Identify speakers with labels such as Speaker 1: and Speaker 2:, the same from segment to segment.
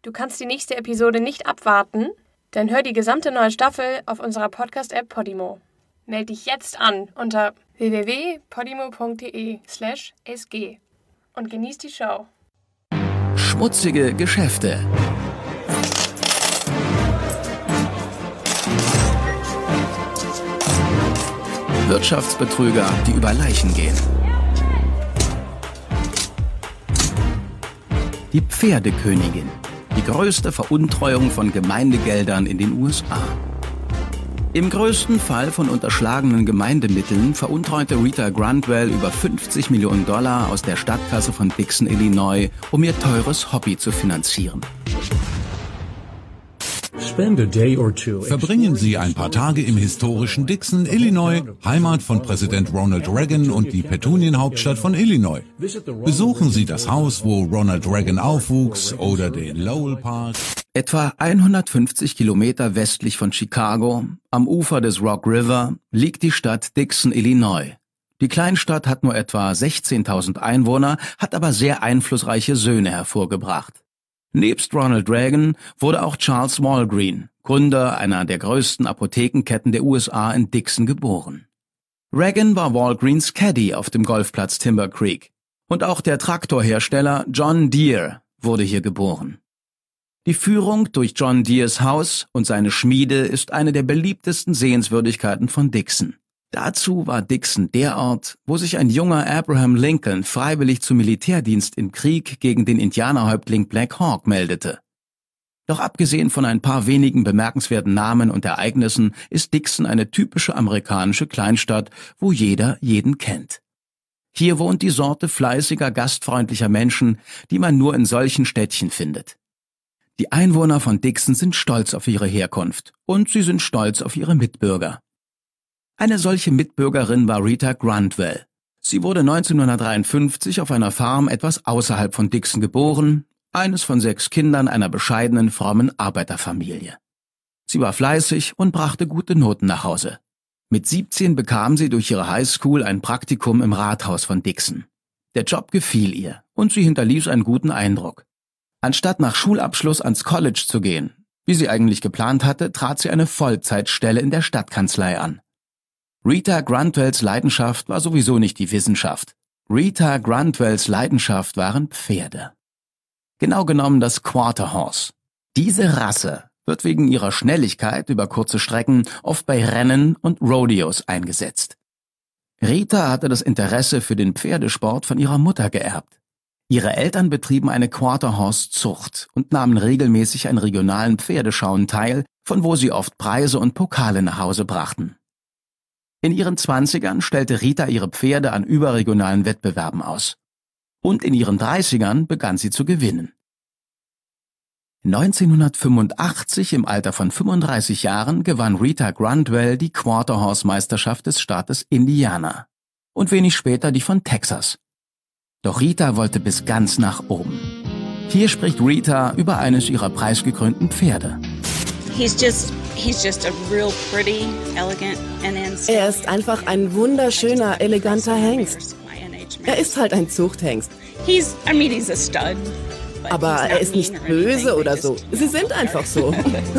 Speaker 1: Du kannst die nächste Episode nicht abwarten? Dann hör die gesamte neue Staffel auf unserer Podcast-App Podimo. Meld dich jetzt an unter www.podimo.de/sg und genieß die Show.
Speaker 2: Schmutzige Geschäfte. Wirtschaftsbetrüger, die über Leichen gehen. Die Pferdekönigin. Die größte Veruntreuung von Gemeindegeldern in den USA. Im größten Fall von unterschlagenen Gemeindemitteln veruntreute Rita Grantwell über $50 Millionen aus der Stadtkasse von Dixon, Illinois, um ihr teures Hobby zu finanzieren.
Speaker 3: Verbringen Sie ein paar Tage im historischen Dixon, Illinois, Heimat von Präsident Ronald Reagan und die Petunienhauptstadt von Illinois. Besuchen Sie das Haus, wo Ronald Reagan aufwuchs, oder den Lowell Park.
Speaker 2: Etwa 150 Kilometer westlich von Chicago, am Ufer des Rock River, liegt die Stadt Dixon, Illinois. Die Kleinstadt hat nur etwa 16.000 Einwohner, hat aber sehr einflussreiche Söhne hervorgebracht. Nebst Ronald Reagan wurde auch Charles Walgreen, Gründer einer der größten Apothekenketten der USA, in Dixon geboren. Reagan war Walgreens Caddy auf dem Golfplatz Timber Creek. Und auch der Traktorhersteller John Deere wurde hier geboren. Die Führung durch John Deeres Haus und seine Schmiede ist eine der beliebtesten Sehenswürdigkeiten von Dixon. Dazu war Dixon der Ort, wo sich ein junger Abraham Lincoln freiwillig zum Militärdienst im Krieg gegen den Indianerhäuptling Black Hawk meldete. Doch abgesehen von ein paar wenigen bemerkenswerten Namen und Ereignissen ist Dixon eine typische amerikanische Kleinstadt, wo jeder jeden kennt. Hier wohnt die Sorte fleißiger, gastfreundlicher Menschen, die man nur in solchen Städtchen findet. Die Einwohner von Dixon sind stolz auf ihre Herkunft und sie sind stolz auf ihre Mitbürger. Eine solche Mitbürgerin war Rita Grantwell. Sie wurde 1953 auf einer Farm etwas außerhalb von Dixon geboren, eines von 6 Kindern einer bescheidenen, frommen Arbeiterfamilie. Sie war fleißig und brachte gute Noten nach Hause. Mit 17 bekam sie durch ihre Highschool ein Praktikum im Rathaus von Dixon. Der Job gefiel ihr und sie hinterließ einen guten Eindruck. Anstatt nach Schulabschluss ans College zu gehen, wie sie eigentlich geplant hatte, trat sie eine Vollzeitstelle in der Stadtkanzlei an. Rita Grantwells Leidenschaft war sowieso nicht die Wissenschaft. Rita Grantwells Leidenschaft waren Pferde. Genau genommen das Quarter Horse. Diese Rasse wird wegen ihrer Schnelligkeit über kurze Strecken oft bei Rennen und Rodeos eingesetzt. Rita hatte das Interesse für den Pferdesport von ihrer Mutter geerbt. Ihre Eltern betrieben eine Quarter Horse Zucht und nahmen regelmäßig an regionalen Pferdeschauen teil, von wo sie oft Preise und Pokale nach Hause brachten. In ihren 20ern stellte Rita ihre Pferde an überregionalen Wettbewerben aus. Und in ihren 30ern begann sie zu gewinnen. 1985, im Alter von 35 Jahren, gewann Rita Grantwell die Quarter Horse Meisterschaft des Staates Indiana und wenig später die von Texas. Doch Rita wollte bis ganz nach oben. Hier spricht Rita über eines ihrer preisgekrönten Pferde.
Speaker 4: Er ist einfach ein wunderschöner, eleganter Hengst. Er ist halt ein Zuchthengst. Aber er ist nicht böse oder so. Sie sind einfach so.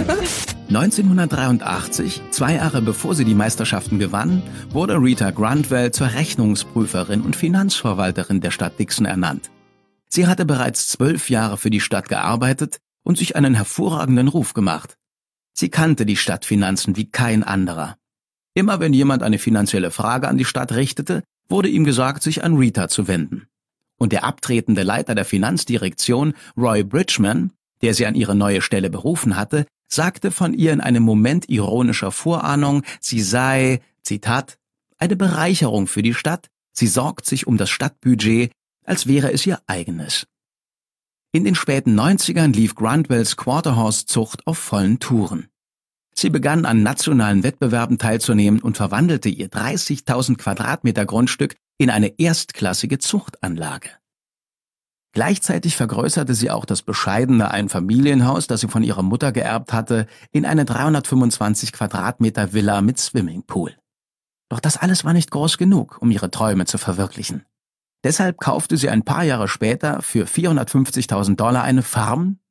Speaker 2: 1983, 2 Jahre bevor sie die Meisterschaften gewann, wurde Rita Grantwell zur Rechnungsprüferin und Finanzverwalterin der Stadt Dixon ernannt. Sie hatte bereits 12 Jahre für die Stadt gearbeitet und sich einen hervorragenden Ruf gemacht. Sie kannte die Stadtfinanzen wie kein anderer. Immer wenn jemand eine finanzielle Frage an die Stadt richtete, wurde ihm gesagt, sich an Rita zu wenden. Und der abtretende Leiter der Finanzdirektion, Roy Bridgman, der sie an ihre neue Stelle berufen hatte, sagte von ihr in einem Moment ironischer Vorahnung, sie sei, Zitat, eine Bereicherung für die Stadt, sie sorgt sich um das Stadtbudget, als wäre es ihr eigenes. In den späten 90ern lief Grantwells Quarter Horse Zucht auf vollen Touren. Sie begann an nationalen Wettbewerben teilzunehmen und verwandelte ihr 30.000 Quadratmeter Grundstück in eine erstklassige Zuchtanlage. Gleichzeitig vergrößerte sie auch das bescheidene Einfamilienhaus, das sie von ihrer Mutter geerbt hatte, in eine 325 Quadratmeter Villa mit Swimmingpool. Doch das alles war nicht groß genug, um ihre Träume zu verwirklichen. Deshalb kaufte sie ein paar Jahre später für $450.000 eine Farm,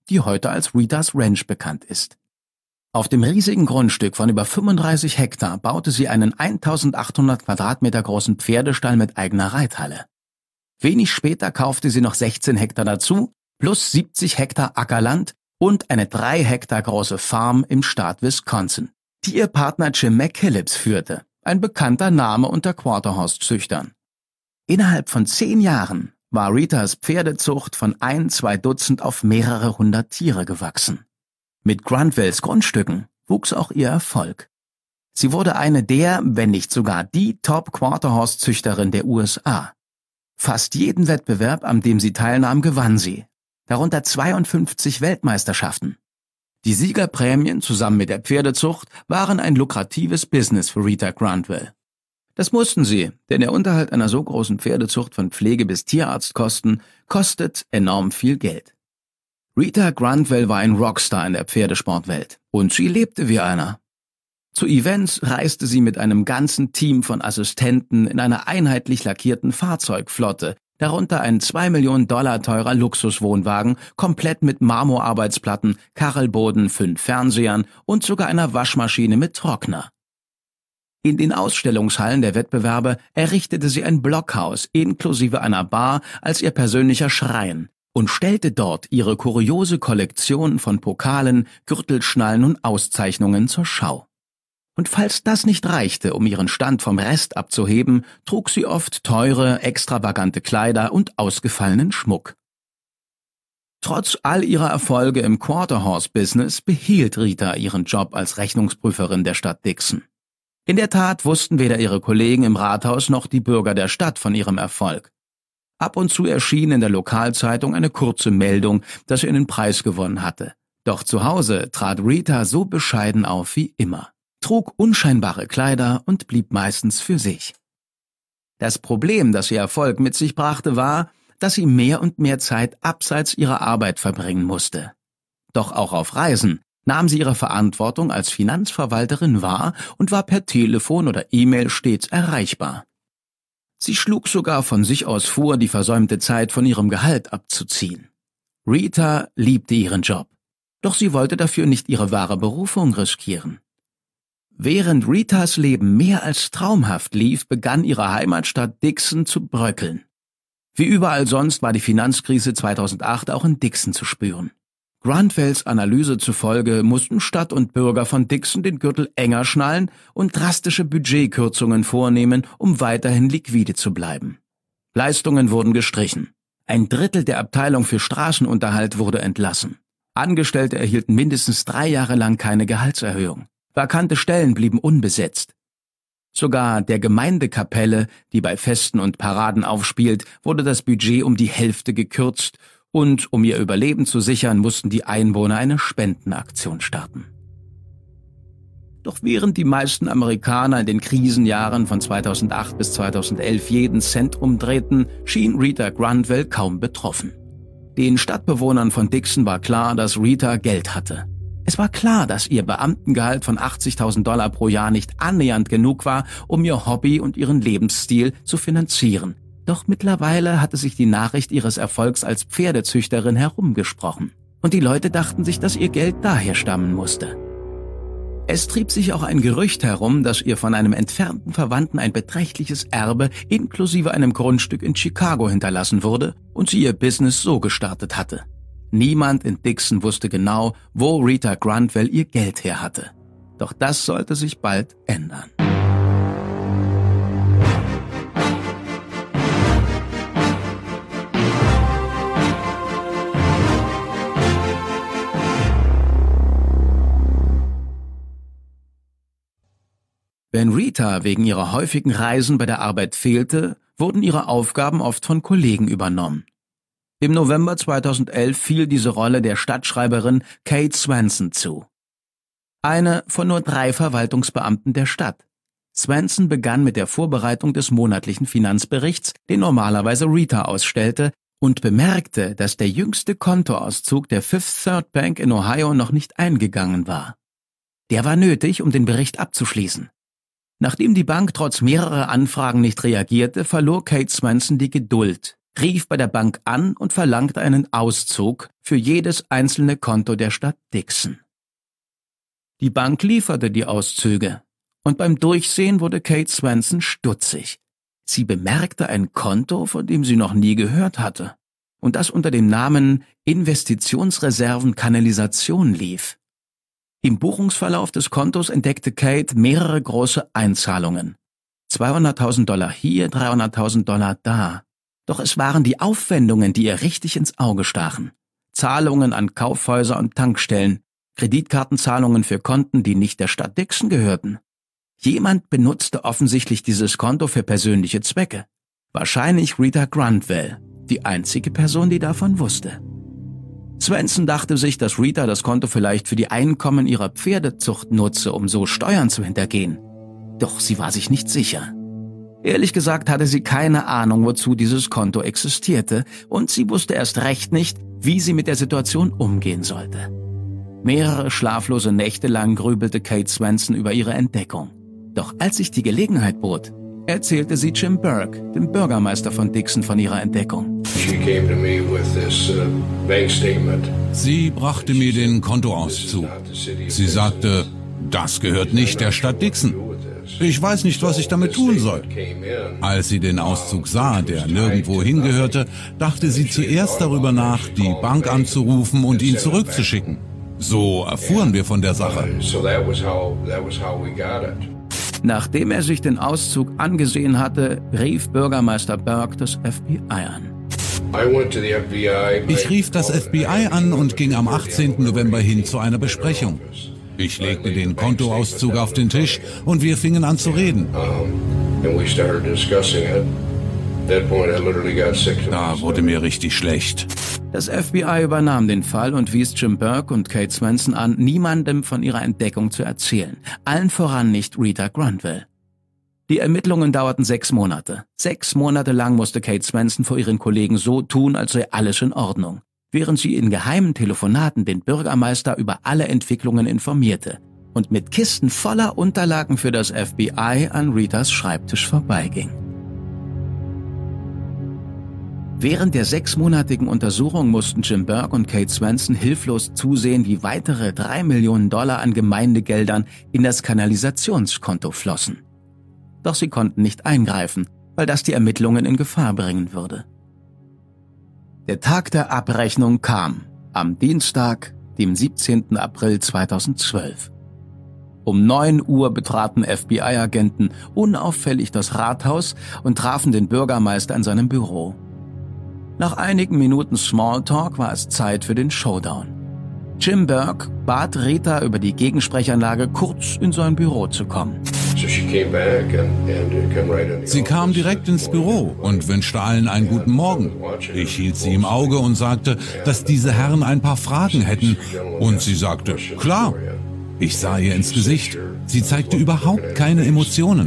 Speaker 2: die heute als Ritas Ranch bekannt ist. Auf dem riesigen Grundstück von über 35 Hektar baute sie einen 1800 Quadratmeter großen Pferdestall mit eigener Reithalle. Wenig später kaufte sie noch 16 Hektar dazu, plus 70 Hektar Ackerland und eine 3 Hektar große Farm im Staat Wisconsin, die ihr Partner Jim McKillips führte, ein bekannter Name unter Quarterhorse-Züchtern. Innerhalb von 10 Jahren war Ritas Pferdezucht von 1-2 Dutzend auf mehrere hundert Tiere gewachsen. Mit Grunwells Grundstücken wuchs auch ihr Erfolg. Sie wurde eine der, wenn nicht sogar die Top-Quarterhorse-Züchterin der USA. Fast jeden Wettbewerb, an dem sie teilnahm, gewann sie, darunter 52 Weltmeisterschaften. Die Siegerprämien zusammen mit der Pferdezucht waren ein lukratives Business für Rita Grunwell. Das mussten sie, denn der Unterhalt einer so großen Pferdezucht von Pflege- bis Tierarztkosten kostet enorm viel Geld. Rita Grunwell war ein Rockstar in der Pferdesportwelt und sie lebte wie einer. Zu Events reiste sie mit einem ganzen Team von Assistenten in einer einheitlich lackierten Fahrzeugflotte, darunter ein 2 Millionen Dollar teurer Luxuswohnwagen, komplett mit Marmorarbeitsplatten, Kachelboden, 5 Fernsehern und sogar einer Waschmaschine mit Trockner. In den Ausstellungshallen der Wettbewerbe errichtete sie ein Blockhaus inklusive einer Bar als ihr persönlicher Schrein und stellte dort ihre kuriose Kollektion von Pokalen, Gürtelschnallen und Auszeichnungen zur Schau. Und falls das nicht reichte, um ihren Stand vom Rest abzuheben, trug sie oft teure, extravagante Kleider und ausgefallenen Schmuck. Trotz all ihrer Erfolge im Quarterhorse-Business behielt Rita ihren Job als Rechnungsprüferin der Stadt Dixon. In der Tat wussten weder ihre Kollegen im Rathaus noch die Bürger der Stadt von ihrem Erfolg. Ab und zu erschien in der Lokalzeitung eine kurze Meldung, dass sie einen Preis gewonnen hatte. Doch zu Hause trat Rita so bescheiden auf wie immer, trug unscheinbare Kleider und blieb meistens für sich. Das Problem, das ihr Erfolg mit sich brachte, war, dass sie mehr und mehr Zeit abseits ihrer Arbeit verbringen musste. Doch auch auf Reisen nahm sie ihre Verantwortung als Finanzverwalterin wahr und war per Telefon oder E-Mail stets erreichbar. Sie schlug sogar von sich aus vor, die versäumte Zeit von ihrem Gehalt abzuziehen. Rita liebte ihren Job, doch sie wollte dafür nicht ihre wahre Berufung riskieren. Während Ritas Leben mehr als traumhaft lief, begann ihre Heimatstadt Dixon zu bröckeln. Wie überall sonst war die Finanzkrise 2008 auch in Dixon zu spüren. Grunwells Analyse zufolge mussten Stadt und Bürger von Dixon den Gürtel enger schnallen und drastische Budgetkürzungen vornehmen, um weiterhin liquide zu bleiben. Leistungen wurden gestrichen. 1/3 der Abteilung für Straßenunterhalt wurde entlassen. Angestellte erhielten mindestens 3 Jahre lang keine Gehaltserhöhung. Vakante Stellen blieben unbesetzt. Sogar der Gemeindekapelle, die bei Festen und Paraden aufspielt, wurde das Budget um die Hälfte gekürzt und um ihr Überleben zu sichern, mussten die Einwohner eine Spendenaktion starten. Doch während die meisten Amerikaner in den Krisenjahren von 2008 bis 2011 jeden Cent umdrehten, schien Rita Grunwell kaum betroffen. Den Stadtbewohnern von Dixon war klar, dass Rita Geld hatte. Es war klar, dass ihr Beamtengehalt von $80.000 pro Jahr nicht annähernd genug war, um ihr Hobby und ihren Lebensstil zu finanzieren. Doch mittlerweile hatte sich die Nachricht ihres Erfolgs als Pferdezüchterin herumgesprochen. Und die Leute dachten sich, dass ihr Geld daher stammen musste. Es trieb sich auch ein Gerücht herum, dass ihr von einem entfernten Verwandten ein beträchtliches Erbe inklusive einem Grundstück in Chicago hinterlassen wurde und sie ihr Business so gestartet hatte. Niemand in Dixon wusste genau, wo Rita Grunwell ihr Geld her hatte. Doch das sollte sich bald ändern. Wenn Rita wegen ihrer häufigen Reisen bei der Arbeit fehlte, wurden ihre Aufgaben oft von Kollegen übernommen. Im November 2011 fiel diese Rolle der Stadtschreiberin Kate Swenson zu. Eine von nur 3 Verwaltungsbeamten der Stadt. Swenson begann mit der Vorbereitung des monatlichen Finanzberichts, den normalerweise Rita ausstellte, und bemerkte, dass der jüngste Kontoauszug der Fifth Third Bank in Ohio noch nicht eingegangen war. Der war nötig, um den Bericht abzuschließen. Nachdem die Bank trotz mehrerer Anfragen nicht reagierte, verlor Kate Swenson die Geduld rief bei der Bank an und verlangte einen Auszug für jedes einzelne Konto der Stadt Dixon. Die Bank lieferte die Auszüge, und beim Durchsehen wurde Kate Swenson stutzig. Sie bemerkte ein Konto, von dem sie noch nie gehört hatte, und das unter dem Namen Investitionsreserven Kanalisation lief. Im Buchungsverlauf des Kontos entdeckte Kate mehrere große Einzahlungen. $200.000 hier, $300.000 da. Doch es waren die Aufwendungen, die ihr richtig ins Auge stachen. Zahlungen an Kaufhäuser und Tankstellen, Kreditkartenzahlungen für Konten, die nicht der Stadt Dixon gehörten. Jemand benutzte offensichtlich dieses Konto für persönliche Zwecke. Wahrscheinlich Rita Grunwell, die einzige Person, die davon wusste. Swenson dachte sich, dass Rita das Konto vielleicht für die Einkommen ihrer Pferdezucht nutze, um so Steuern zu hintergehen. Doch sie war sich nicht sicher. Ehrlich gesagt hatte sie keine Ahnung, wozu dieses Konto existierte, und sie wusste erst recht nicht, wie sie mit der Situation umgehen sollte. Mehrere schlaflose Nächte lang grübelte Kate Swenson über ihre Entdeckung. Doch als sich die Gelegenheit bot, erzählte sie Jim Burke, dem Bürgermeister von Dixon, von ihrer Entdeckung.
Speaker 3: Sie brachte mir den Kontoauszug. Sie sagte, das gehört nicht der Stadt Dixon. Ich weiß nicht, was ich damit tun soll. Als sie den Auszug sah, der nirgendwo hingehörte, dachte sie zuerst darüber nach, die Bank anzurufen und ihn zurückzuschicken. So erfuhren wir von der Sache.
Speaker 2: Nachdem er sich den Auszug angesehen hatte, rief Bürgermeister Burke das FBI an.
Speaker 3: Ich rief das FBI an und ging am 18. November hin zu einer Besprechung. Ich legte den Kontoauszug auf den Tisch und wir fingen an zu reden. Da wurde mir richtig schlecht.
Speaker 2: Das FBI übernahm den Fall und wies Jim Burke und Kate Swenson an, niemandem von ihrer Entdeckung zu erzählen. Allen voran nicht Rita Grunwell. Die Ermittlungen dauerten 6 Monate. 6 Monate lang musste Kate Swenson vor ihren Kollegen so tun, als sei alles in Ordnung, während sie in geheimen Telefonaten den Bürgermeister über alle Entwicklungen informierte und mit Kisten voller Unterlagen für das FBI an Ritas Schreibtisch vorbeiging. Während der 6-monatigen Untersuchung mussten Jim Burke und Kate Swenson hilflos zusehen, wie weitere $3 Millionen an Gemeindegeldern in das Kanalisationskonto flossen. Doch sie konnten nicht eingreifen, weil das die Ermittlungen in Gefahr bringen würde. Der Tag der Abrechnung kam, am Dienstag, dem 17. April 2012. Um 9 Uhr betraten FBI-Agenten unauffällig das Rathaus und trafen den Bürgermeister in seinem Büro. Nach einigen Minuten Smalltalk war es Zeit für den Showdown. Jim Burke bat Rita über die Gegensprechanlage kurz in sein Büro zu kommen.
Speaker 3: Sie kam direkt ins Büro und wünschte allen einen guten Morgen. Ich hielt sie im Auge und sagte, dass diese Herren ein paar Fragen hätten. Und sie sagte, klar. Ich sah ihr ins Gesicht. Sie zeigte überhaupt keine Emotionen.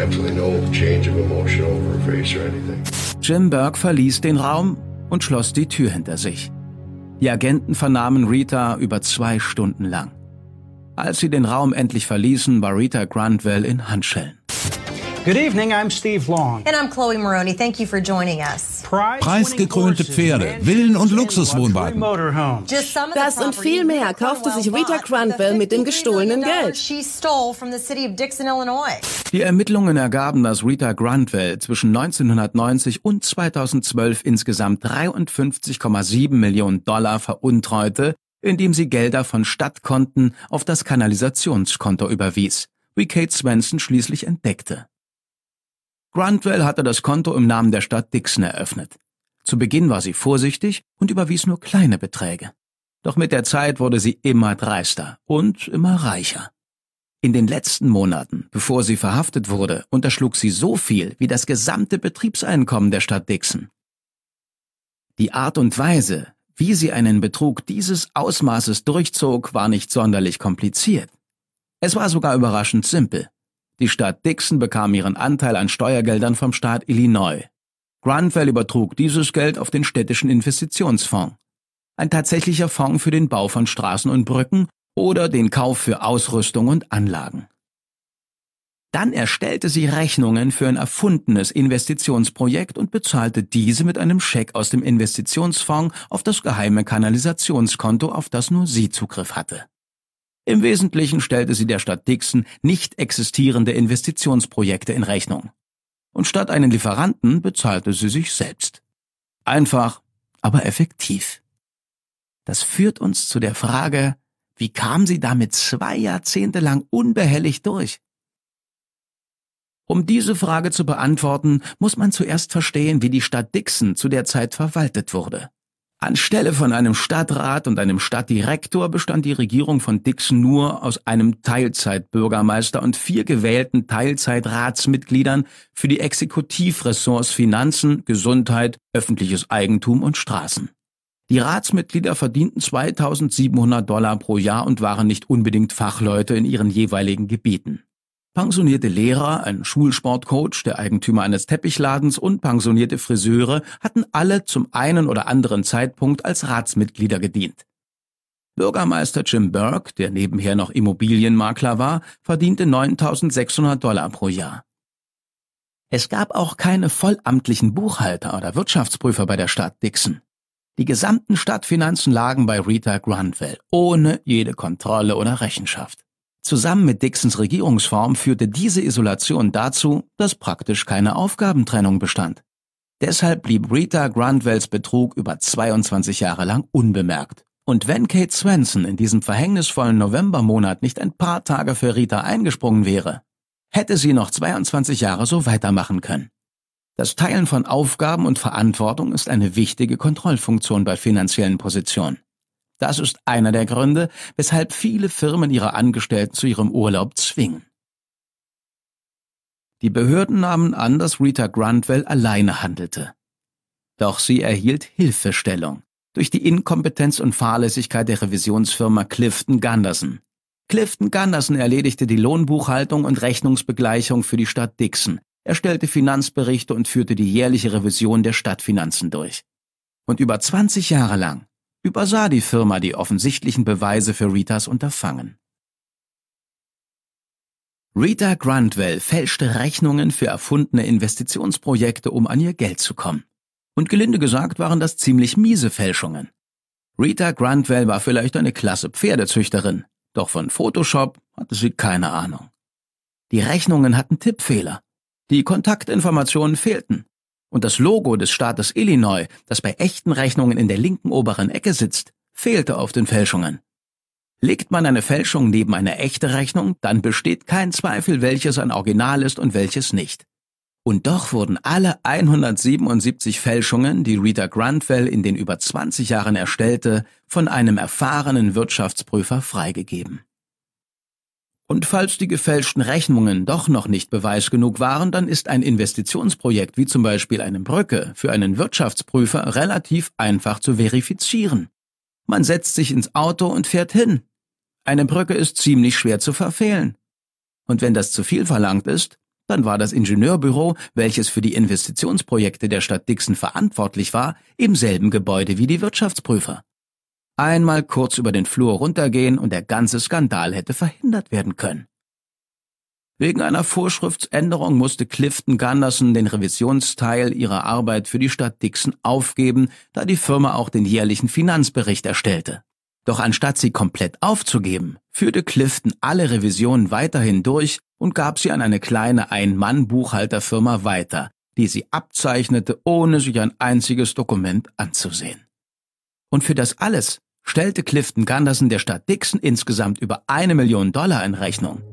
Speaker 2: Jim Burke verließ den Raum und schloss die Tür hinter sich. Die Agenten vernahmen Rita über 2 Stunden lang. Als sie den Raum endlich verließen, war Rita Grunwell in Handschellen.
Speaker 5: Good evening, I'm Steve Long.
Speaker 6: And I'm Chloe Maroney. Thank you for joining us.
Speaker 3: Preisgekrönte Pferde, Villen und Luxuswohnwagen.
Speaker 4: Das und viel mehr kaufte sich Rita Grunwell mit dem gestohlenen Geld.
Speaker 2: Die Ermittlungen ergaben, dass Rita Grunwell zwischen 1990 und 2012 insgesamt $53,7 Millionen veruntreute, indem sie Gelder von Stadtkonten auf das Kanalisationskonto überwies, wie Kate Swenson schließlich entdeckte. Grunwell hatte das Konto im Namen der Stadt Dixon eröffnet. Zu Beginn war sie vorsichtig und überwies nur kleine Beträge. Doch mit der Zeit wurde sie immer dreister und immer reicher. In den letzten Monaten, bevor sie verhaftet wurde, unterschlug sie so viel wie das gesamte Betriebseinkommen der Stadt Dixon. Die Art und Weise, wie sie einen Betrug dieses Ausmaßes durchzog, war nicht sonderlich kompliziert. Es war sogar überraschend simpel. Die Stadt Dixon bekam ihren Anteil an Steuergeldern vom Staat Illinois. Grunwell übertrug dieses Geld auf den städtischen Investitionsfonds. Ein tatsächlicher Fonds für den Bau von Straßen und Brücken oder den Kauf für Ausrüstung und Anlagen. Dann erstellte sie Rechnungen für ein erfundenes Investitionsprojekt und bezahlte diese mit einem Scheck aus dem Investitionsfonds auf das geheime Kanalisationskonto, auf das nur sie Zugriff hatte. Im Wesentlichen stellte sie der Stadt Dixon nicht existierende Investitionsprojekte in Rechnung. Und statt einen Lieferanten bezahlte sie sich selbst. Einfach, aber effektiv. Das führt uns zu der Frage, wie kam sie damit 2 Jahrzehnte lang unbehelligt durch? Um diese Frage zu beantworten, muss man zuerst verstehen, wie die Stadt Dixon zu der Zeit verwaltet wurde. Anstelle von einem Stadtrat und einem Stadtdirektor bestand die Regierung von Dixon nur aus einem Teilzeitbürgermeister und 4 gewählten Teilzeitratsmitgliedern für die Exekutivressorts Finanzen, Gesundheit, öffentliches Eigentum und Straßen. Die Ratsmitglieder verdienten $2.700 pro Jahr und waren nicht unbedingt Fachleute in ihren jeweiligen Gebieten. Pensionierte Lehrer, ein Schulsportcoach, der Eigentümer eines Teppichladens und pensionierte Friseure hatten alle zum einen oder anderen Zeitpunkt als Ratsmitglieder gedient. Bürgermeister Jim Burke, der nebenher noch Immobilienmakler war, verdiente $9.600 pro Jahr. Es gab auch keine vollamtlichen Buchhalter oder Wirtschaftsprüfer bei der Stadt Dixon. Die gesamten Stadtfinanzen lagen bei Rita Grunwald, ohne jede Kontrolle oder Rechenschaft. Zusammen mit Dixons Regierungsform führte diese Isolation dazu, dass praktisch keine Aufgabentrennung bestand. Deshalb blieb Rita Grunwalds Betrug über 22 Jahre lang unbemerkt. Und wenn Kate Swenson in diesem verhängnisvollen Novembermonat nicht ein paar Tage für Rita eingesprungen wäre, hätte sie noch 22 Jahre so weitermachen können. Das Teilen von Aufgaben und Verantwortung ist eine wichtige Kontrollfunktion bei finanziellen Positionen. Das ist einer der Gründe, weshalb viele Firmen ihre Angestellten zu ihrem Urlaub zwingen. Die Behörden nahmen an, dass Rita Grunwald alleine handelte. Doch sie erhielt Hilfestellung durch die Inkompetenz und Fahrlässigkeit der Revisionsfirma Clifton Gunderson. Clifton Gunderson erledigte die Lohnbuchhaltung und Rechnungsbegleichung für die Stadt Dixon, erstellte Finanzberichte und führte die jährliche Revision der Stadtfinanzen durch. Und über 20 Jahre lang übersah die Firma die offensichtlichen Beweise für Ritas Unterfangen. Rita Grunwald fälschte Rechnungen für erfundene Investitionsprojekte, um an ihr Geld zu kommen. Und gelinde gesagt waren das ziemlich miese Fälschungen. Rita Grunwald war vielleicht eine klasse Pferdezüchterin, doch von Photoshop hatte sie keine Ahnung. Die Rechnungen hatten Tippfehler, die Kontaktinformationen fehlten. Und das Logo des Staates Illinois, das bei echten Rechnungen in der linken oberen Ecke sitzt, fehlte auf den Fälschungen. Legt man eine Fälschung neben eine echte Rechnung, dann besteht kein Zweifel, welches ein Original ist und welches nicht. Und doch wurden alle 177 Fälschungen, die Rita Grunwald in den über 20 Jahren erstellte, von einem erfahrenen Wirtschaftsprüfer freigegeben. Und falls die gefälschten Rechnungen doch noch nicht Beweis genug waren, dann ist ein Investitionsprojekt wie zum Beispiel eine Brücke für einen Wirtschaftsprüfer relativ einfach zu verifizieren. Man setzt sich ins Auto und fährt hin. Eine Brücke ist ziemlich schwer zu verfehlen. Und wenn das zu viel verlangt ist, dann war das Ingenieurbüro, welches für die Investitionsprojekte der Stadt Dixon verantwortlich war, im selben Gebäude wie die Wirtschaftsprüfer. Einmal kurz über den Flur runtergehen und der ganze Skandal hätte verhindert werden können. Wegen einer Vorschriftsänderung musste Clifton Gunderson den Revisionsteil ihrer Arbeit für die Stadt Dixon aufgeben, da die Firma auch den jährlichen Finanzbericht erstellte. Doch anstatt sie komplett aufzugeben, führte Clifton alle Revisionen weiterhin durch und gab sie an eine kleine Ein-Mann-Buchhalterfirma weiter, die sie abzeichnete, ohne sich ein einziges Dokument anzusehen. Und für das alles stellte Clifton Gunderson der Stadt Dixon insgesamt über $1 Million in Rechnung.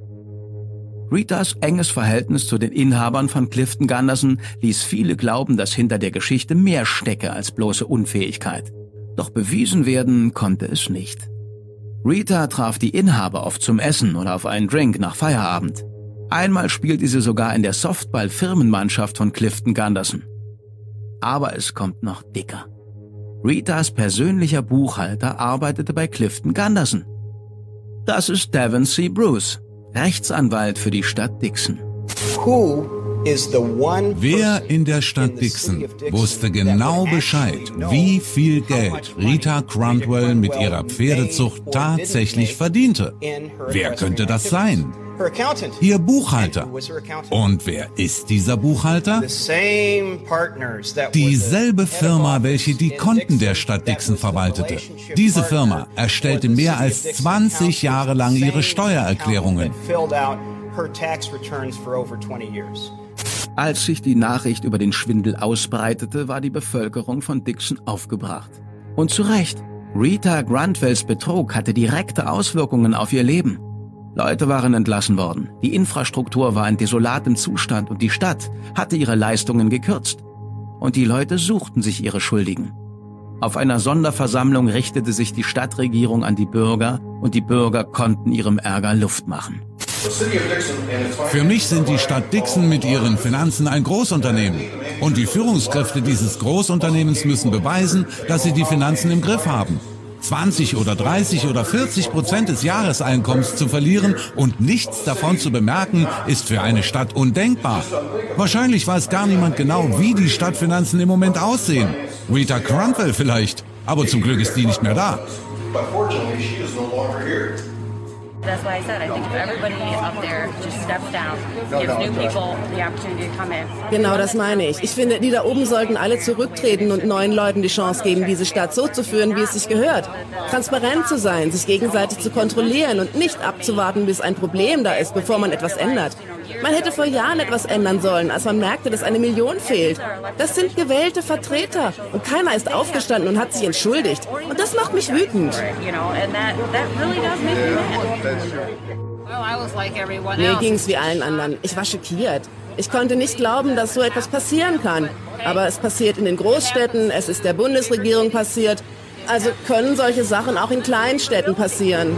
Speaker 2: Ritas enges Verhältnis zu den Inhabern von Clifton Gunderson ließ viele glauben, dass hinter der Geschichte mehr stecke als bloße Unfähigkeit. Doch bewiesen werden konnte es nicht. Rita traf die Inhaber oft zum Essen oder auf einen Drink nach Feierabend. Einmal spielte sie sogar in der Softball-Firmenmannschaft von Clifton Gunderson. Aber es kommt noch dicker. Ritas persönlicher Buchhalter arbeitete bei Clifton Gunderson. Das ist Devin C. Bruce, Rechtsanwalt für die Stadt Dixon.
Speaker 3: Wer in der Stadt Dixon wusste genau Bescheid, wie viel Geld Rita Grunwald mit ihrer Pferdezucht tatsächlich verdiente? Wer könnte das sein? Ihr Buchhalter. Und wer ist dieser Buchhalter? Dieselbe Firma, welche die Konten der Stadt Dixon verwaltete. Diese Firma erstellte mehr als 20 Jahre lang ihre Steuererklärungen.
Speaker 2: Als sich die Nachricht über den Schwindel ausbreitete, war die Bevölkerung von Dixon aufgebracht. Und zu Recht. Rita Grunwells Betrug hatte direkte Auswirkungen auf ihr Leben. Leute waren entlassen worden, die Infrastruktur war in desolatem Zustand und die Stadt hatte ihre Leistungen gekürzt. Und die Leute suchten sich ihre Schuldigen. Auf einer Sonderversammlung richtete sich die Stadtregierung an die Bürger und die Bürger konnten ihrem Ärger Luft machen.
Speaker 3: Für mich sind die Stadt Dixon mit ihren Finanzen ein Großunternehmen. Und die Führungskräfte dieses Großunternehmens müssen beweisen, dass sie die Finanzen im Griff haben. 20 oder 30 oder 40% des Jahreseinkommens zu verlieren und nichts davon zu bemerken, ist für eine Stadt undenkbar. Wahrscheinlich weiß gar niemand genau, wie die Stadtfinanzen im Moment aussehen. Rita Grunwell vielleicht, aber zum Glück ist die nicht mehr da.
Speaker 7: That's why I said, I think if everybody up there just steps down, gives new people the opportunity to come in.
Speaker 4: Genau das meine ich. Ich finde, die da oben sollten alle zurücktreten und neuen Leuten die Chance geben, diese Stadt so zu führen, wie es sich gehört. Transparent zu sein, sich gegenseitig zu kontrollieren und nicht abzuwarten, bis ein Problem da ist, bevor man etwas ändert. Man hätte vor Jahren etwas ändern sollen, als man merkte, dass 1 Million fehlt. Das sind gewählte Vertreter und keiner ist aufgestanden und hat sich entschuldigt. Und das macht mich wütend. Mir ging's wie allen anderen. Ich war schockiert. Ich konnte nicht glauben, dass so etwas passieren kann. Aber es passiert in den Großstädten, es ist der Bundesregierung passiert. Also können solche Sachen auch in kleinen Städten passieren.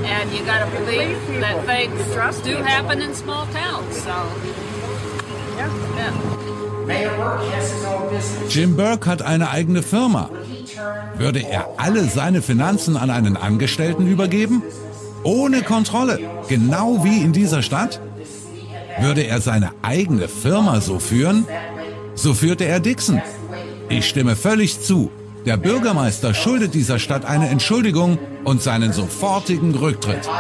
Speaker 3: Jim Burke hat eine eigene Firma. Würde er alle seine Finanzen an einen Angestellten übergeben? Ohne Kontrolle, genau wie in dieser Stadt? Würde er seine eigene Firma so führen? So führte er Dixon. Ich stimme völlig zu. Der Bürgermeister schuldet dieser Stadt eine Entschuldigung und seinen sofortigen Rücktritt.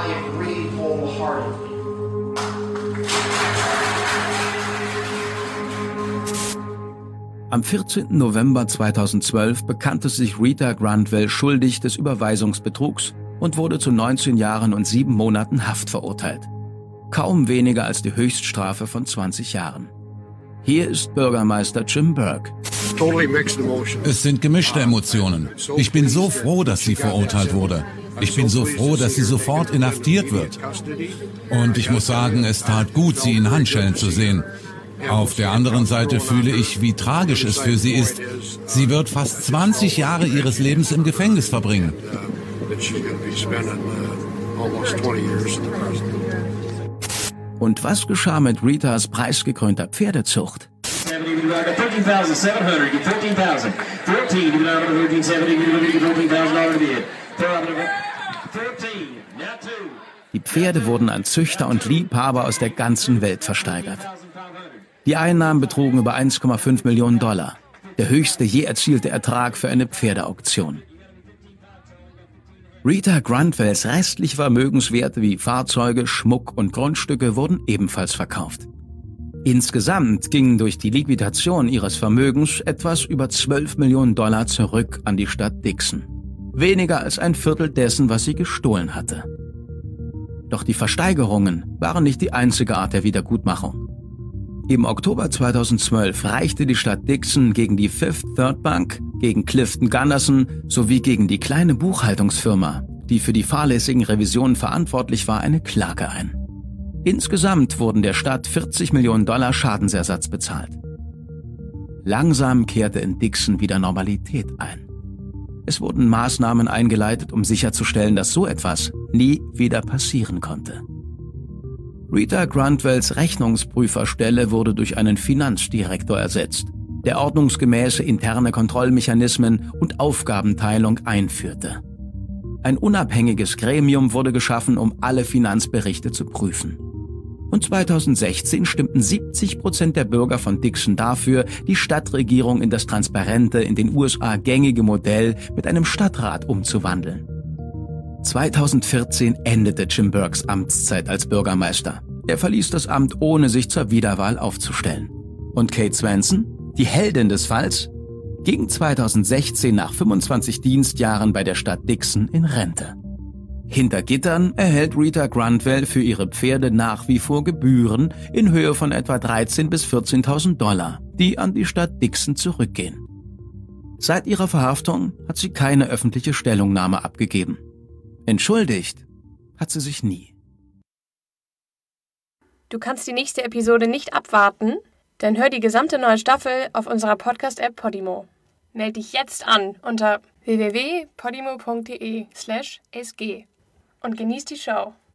Speaker 2: Am 14. November 2012 bekannte sich Rita Grunwell schuldig des Überweisungsbetrugs und wurde zu 19 Jahren und 7 Monaten Haft verurteilt. Kaum weniger als die Höchststrafe von 20 Jahren. Hier ist Bürgermeister Jim Burke.
Speaker 3: Es sind gemischte Emotionen. Ich bin so froh, dass sie verurteilt wurde. Ich bin so froh, dass sie sofort inhaftiert wird. Und ich muss sagen, es tat gut, sie in Handschellen zu sehen. Auf der anderen Seite fühle ich, wie tragisch es für sie ist. Sie wird fast 20 Jahre ihres Lebens im Gefängnis verbringen.
Speaker 2: Und was geschah mit Ritas preisgekrönter Pferdezucht? Die Pferde wurden an Züchter und Liebhaber aus der ganzen Welt versteigert. Die Einnahmen betrugen über 1,5 Millionen $, der höchste je erzielte Ertrag für eine Pferdeauktion. Rita Grunwells restliche Vermögenswerte wie Fahrzeuge, Schmuck und Grundstücke wurden ebenfalls verkauft. Insgesamt gingen durch die Liquidation ihres Vermögens etwas über $12 Millionen zurück an die Stadt Dixon. Weniger als ein Viertel dessen, was sie gestohlen hatte. Doch die Versteigerungen waren nicht die einzige Art der Wiedergutmachung. Im Oktober 2012 reichte die Stadt Dixon gegen die Fifth Third Bank, gegen Clifton Gunderson sowie gegen die kleine Buchhaltungsfirma, die für die fahrlässigen Revisionen verantwortlich war, eine Klage ein. Insgesamt wurden der Stadt $40 Millionen Schadensersatz bezahlt. Langsam kehrte in Dixon wieder Normalität ein. Es wurden Maßnahmen eingeleitet, um sicherzustellen, dass so etwas nie wieder passieren konnte. Rita Grunwells Rechnungsprüferstelle wurde durch einen Finanzdirektor ersetzt, der ordnungsgemäße interne Kontrollmechanismen und Aufgabenteilung einführte. Ein unabhängiges Gremium wurde geschaffen, um alle Finanzberichte zu prüfen. Und 2016 stimmten 70% der Bürger von Dixon dafür, die Stadtregierung in das transparente, in den USA gängige Modell mit einem Stadtrat umzuwandeln. 2014 endete Jim Burkes Amtszeit als Bürgermeister Er verließ das Amt, ohne sich zur Wiederwahl aufzustellen. Und Kate Swanson, die Heldin des Falls, ging 2016 nach 25 Dienstjahren bei der Stadt Dixon in Rente. Hinter Gittern erhält Rita Grunwald für ihre Pferde nach wie vor Gebühren in Höhe von etwa 13.000 bis 14.000 $, die an die Stadt Dixon zurückgehen. Seit ihrer Verhaftung hat sie keine öffentliche Stellungnahme abgegeben. Entschuldigt hat sie sich nie.
Speaker 1: Du kannst die nächste Episode nicht abwarten? Dann hör die gesamte neue Staffel auf unserer Podcast-App Podimo. Meld dich jetzt an unter www.podimo.de/sg und genieß die Show.